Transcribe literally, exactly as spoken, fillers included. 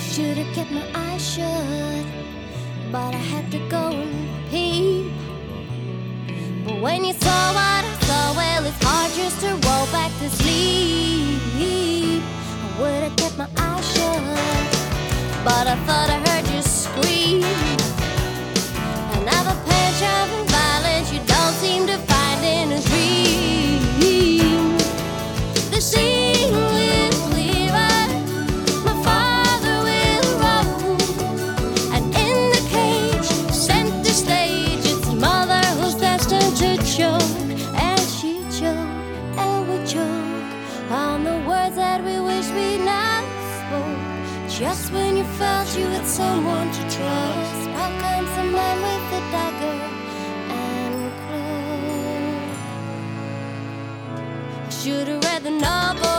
Should've kept my eyes shut, but I had to go and pee. But when you saw what I saw, well, it's hard just to roll back to sleep. I would've kept my eyes shut, but I thought I heard you scream. Another picture of violence you don't seem to find in a dream. The scene will clearer, my father will roam, and in the cage, center stage, it's mother who's destined to choke. And she choked, and we choke on the words that we wish we'd not spoke. Just when you felt you had someone to trust, out comes a man with a dagger and cloak. Should've read the novel